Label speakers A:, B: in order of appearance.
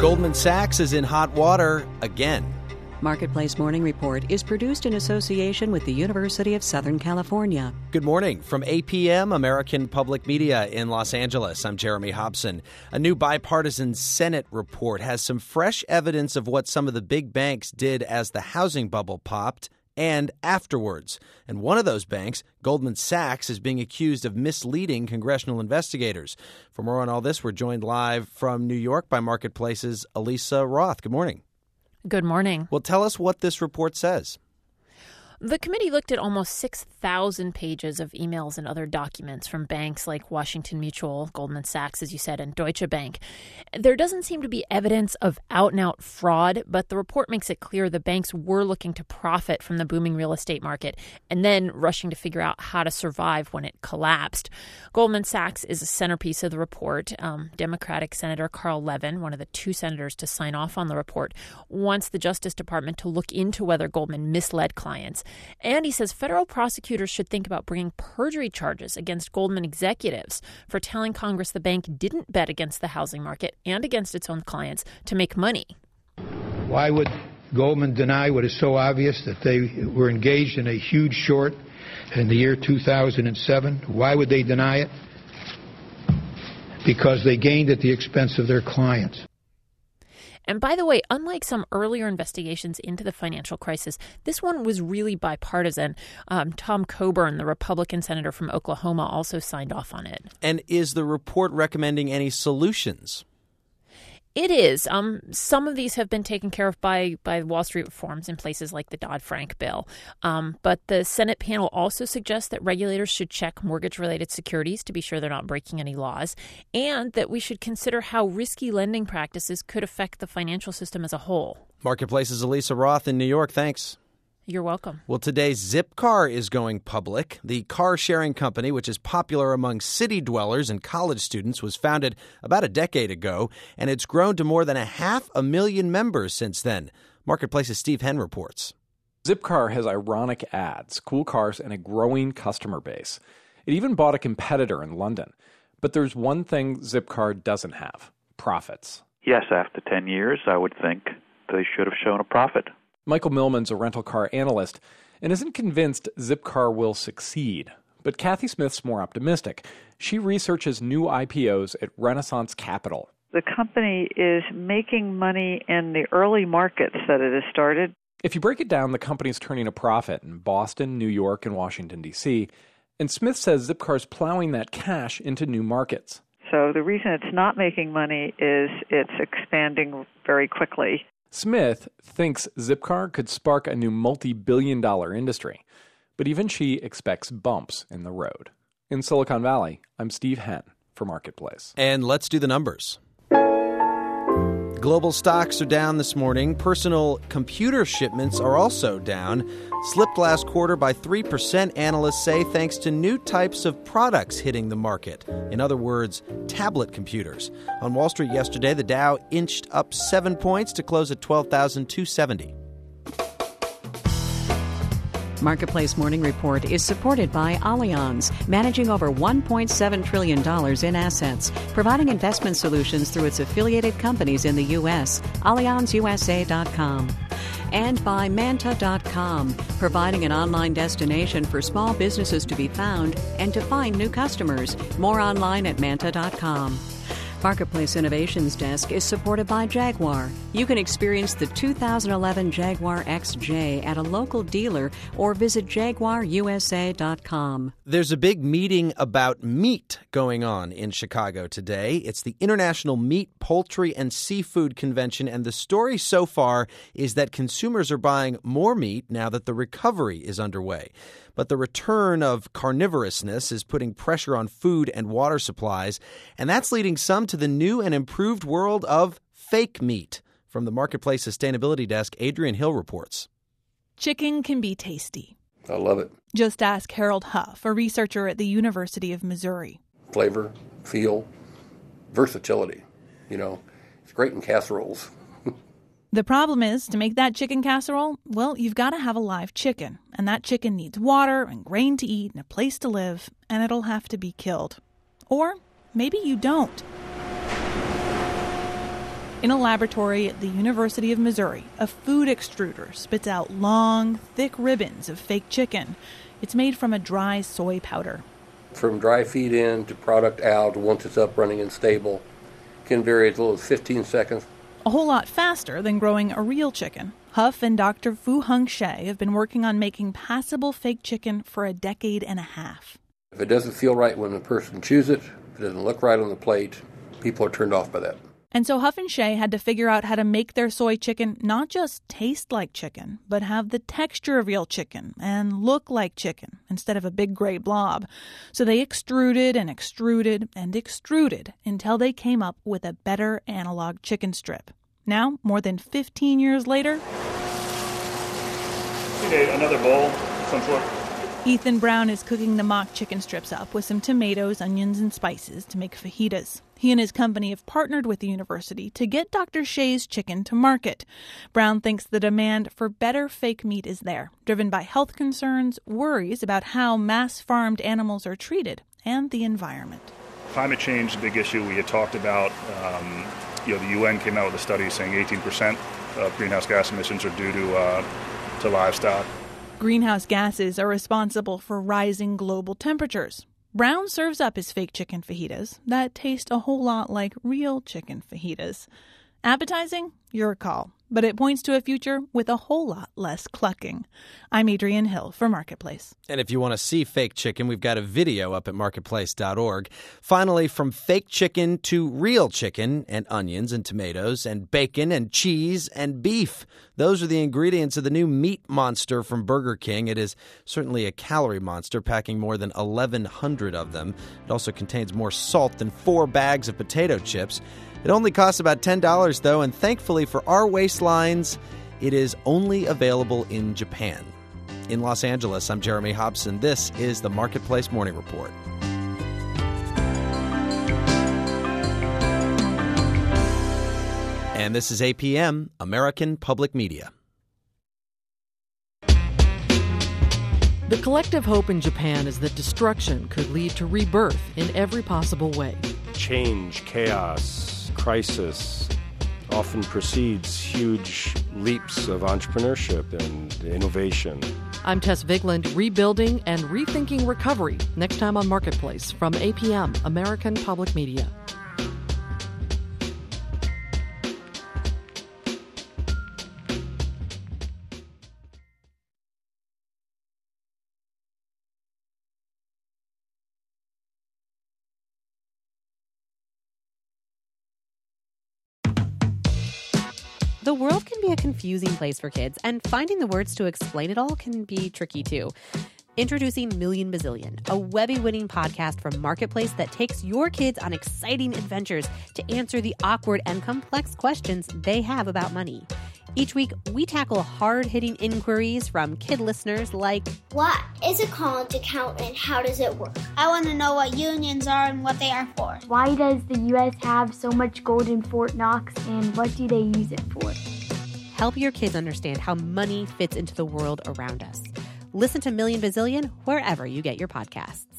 A: Goldman Sachs is in hot water again.
B: Marketplace Morning Report is produced in association with the University of Southern California.
A: Good morning from APM, American Public Media in Los Angeles. I'm Jeremy Hobson. A new bipartisan Senate report has some fresh evidence of what some of the big banks did as the housing bubble popped and afterwards. And one of those banks, Goldman Sachs, is being accused of misleading congressional investigators. For more on all this, we're joined live from New York by Marketplace's Elisa Roth. Good morning.
C: Good morning.
A: Well, tell us what this report says.
C: The committee looked at almost 6,000 pages of emails and other documents from banks like Washington Mutual, Goldman Sachs, as you said, and Deutsche Bank. There doesn't seem to be evidence of out-and-out fraud, but the report makes it clear the banks were looking to profit from the booming real estate market and then rushing to figure out how to survive when it collapsed. Goldman Sachs is a centerpiece of the report. Democratic Senator Carl Levin, one of the two senators to sign off on the report, wants the Justice Department to look into whether Goldman misled clients. And he says federal prosecutors should think about bringing perjury charges against Goldman executives for telling Congress the bank didn't bet against the housing market and against its own clients to make money.
D: Why would Goldman deny what is so obvious, that they were engaged in a huge short in the year 2007? Why would they deny it? Because they gained at the expense of their clients.
C: And by the way, unlike some earlier investigations into the financial crisis, this one was really bipartisan. Tom Coburn, the Republican senator from Oklahoma, also signed off on it.
A: And is the report recommending any solutions?
C: It is. Some of these have been taken care of by Wall Street reforms in places like the Dodd-Frank bill. But the Senate panel also suggests that regulators should check mortgage-related securities to be sure they're not breaking any laws, and that we should consider how risky lending practices could affect the financial system as a whole.
A: Marketplace's Elisa Roth in New York. Thanks.
C: You're welcome.
A: Well, today, Zipcar is going public. The car-sharing company, which is popular among city dwellers and college students, was founded about a decade ago, and it's grown to more than 500,000 members since then. Marketplace's Steve Henn reports.
E: Zipcar has ironic ads, cool cars, and a growing customer base. It even bought a competitor in London. But there's one thing Zipcar doesn't have: profits.
F: Yes, after 10 years, I would think they should have shown a profit.
E: Michael Millman's a rental car analyst and isn't convinced Zipcar will succeed. But Kathy Smith's more optimistic. She researches new IPOs at Renaissance Capital.
G: The company is making money in the early markets that it has started.
E: If you break it down, the company's turning a profit in Boston, New York, and Washington, D.C., and Smith says Zipcar's plowing that cash into new markets.
G: So the reason it's not making money is it's expanding very quickly.
E: Smith thinks Zipcar could spark a new multi-billion-dollar industry, but even she expects bumps in the road. In Silicon Valley, I'm Steve Henn for Marketplace.
A: And let's do the numbers. Global stocks are down this morning. Personal computer shipments are also down. Slipped last quarter by 3%, analysts say, thanks to new types of products hitting the market. In other words, tablet computers. On Wall Street yesterday, the Dow inched up 7 points to close at 12,270.
B: Marketplace Morning Report is supported by Allianz, managing over $1.7 trillion in assets, providing investment solutions through its affiliated companies in the U.S., AllianzUSA.com. And by Manta.com, providing an online destination for small businesses to be found and to find new customers. More online at Manta.com. Marketplace Innovations Desk is supported by Jaguar. You can experience the 2011 Jaguar XJ at a local dealer or visit JaguarUSA.com.
A: There's a big meeting about meat going on in Chicago today. It's the International Meat, Poultry, and Seafood Convention, and the story so far is that consumers are buying more meat now that the recovery is underway. But the return of carnivorousness is putting pressure on food and water supplies, and that's leading some to the new and improved world of fake meat. From the Marketplace Sustainability Desk, Adrian Hill reports.
H: Chicken can be tasty.
I: I love it.
H: Just ask Harold Huff, a researcher at the University of Missouri.
I: Flavor, feel, versatility. It's great in casseroles.
H: The problem is, to make that chicken casserole, well, you've got to have a live chicken. And that chicken needs water and grain to eat and a place to live, and it'll have to be killed. Or maybe you don't. In a laboratory at the University of Missouri, a food extruder spits out long, thick ribbons of fake chicken. It's made from a dry soy powder.
I: From dry feed in to product out, once it's up, running, and stable, can vary as little as 15 seconds.
H: A whole lot faster than growing a real chicken. Huff and Dr. Fu-Hung Hsieh have been working on making passable fake chicken for a decade and a half.
I: If it doesn't feel right when a person chews it, if it doesn't look right on the plate, people are turned off by that.
H: And so Huff and Hsieh had to figure out how to make their soy chicken not just taste like chicken, but have the texture of real chicken and look like chicken instead of a big gray blob. So they extruded and extruded and extruded until they came up with a better analog chicken strip. Now, more than 15 years later...
J: Another bowl, some sort.
H: Ethan Brown is cooking the mock chicken strips up with some tomatoes, onions, and spices to make fajitas. He and his company have partnered with the university to get Dr. Hsieh's chicken to market. Brown thinks the demand for better fake meat is there, driven by health concerns, worries about how mass-farmed animals are treated, and the environment.
J: Climate change is a big issue. We had talked about, the UN came out with a study saying 18% of greenhouse gas emissions are due to livestock.
H: Greenhouse gases are responsible for rising global temperatures. Brown serves up his fake chicken fajitas that taste a whole lot like real chicken fajitas. Appetizing? Your call. But it points to a future with a whole lot less clucking. I'm Adrienne Hill for Marketplace.
A: And if you want to see fake chicken, we've got a video up at marketplace.org. Finally, from fake chicken to real chicken and onions and tomatoes and bacon and cheese and beef. Those are the ingredients of the new meat monster from Burger King. It is certainly a calorie monster, packing more than 1,100 of them. It also contains more salt than 4 bags of potato chips. It only costs about $10, though, and thankfully for our waistlines, it is only available in Japan. In Los Angeles, I'm Jeremy Hobson. This is the Marketplace Morning Report. And this is APM, American Public Media.
K: The collective hope in Japan is that destruction could lead to rebirth in every possible way.
L: Change, chaos, crisis often precedes huge leaps of entrepreneurship and innovation.
K: I'm Tess Vigland, rebuilding and rethinking recovery, next time on Marketplace from APM, American Public Media.
M: The world can be a confusing place for kids, and finding the words to explain it all can be tricky too. Introducing Million Bazillion, a Webby-winning podcast from Marketplace that takes your kids on exciting adventures to answer the awkward and complex questions they have about money. Each week, we tackle hard-hitting inquiries from kid listeners like,
N: what is a college account and how does it work? I want to know what unions are and what they are for.
O: Why does the U.S. have so much gold in Fort Knox and what do they use it for?
M: Help your kids understand how money fits into the world around us. Listen to Million Bazillion wherever you get your podcasts.